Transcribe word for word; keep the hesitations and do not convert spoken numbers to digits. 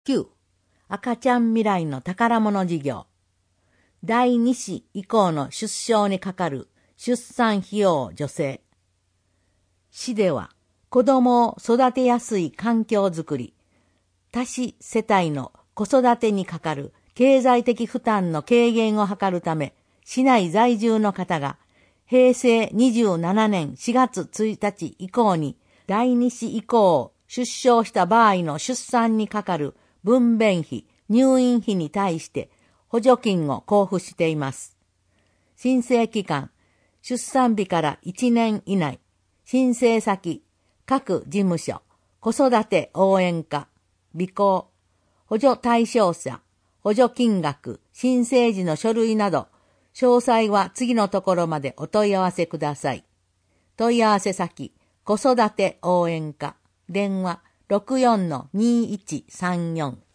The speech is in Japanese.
きゅう. 赤ちゃん未来の宝物事業。第二子以降の出生にかかる出産費用助成。市では子供を育てやすい環境づくり、多子世帯の子育てにかかる経済的負担の軽減を図るため、市内在住の方が平成にじゅうななねんしがつついたち以降に第二子以降出生した場合の出産にかかる分娩費、入院費に対して補助金を交付しています。申請期間、出産日からいちねん以内、申請先、各事務所、子育て応援課、備考、補助対象者、補助金額、申請時の書類など、詳細は次のところまでお問い合わせください。問い合わせ先、子育て応援課、電話 ろくよんのにいちさんよん。